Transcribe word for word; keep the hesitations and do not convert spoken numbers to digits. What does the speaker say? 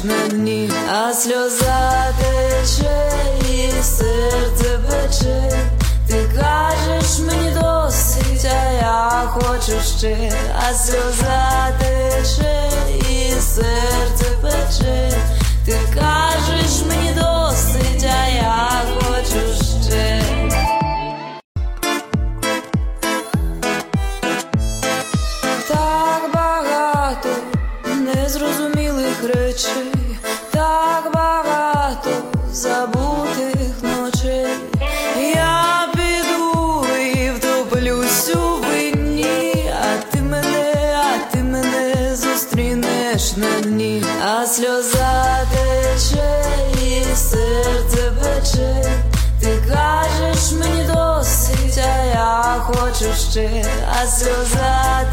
на дні, а сльоза тече і серце пече. Ти кажеш мені досить, а я хочу ще, а сльоза тече і серце пече. Ти кажеш мені досить, а я хочу ще. Так багато незрозумілих речей, так багато забутих ночей. Я піду і втоплюсь у вині, а ти мене, а ти мене зустрінеш на дні, а сльоза тече і серце пече. Ти кажеш мені досить, а я хочу ще, а сльоза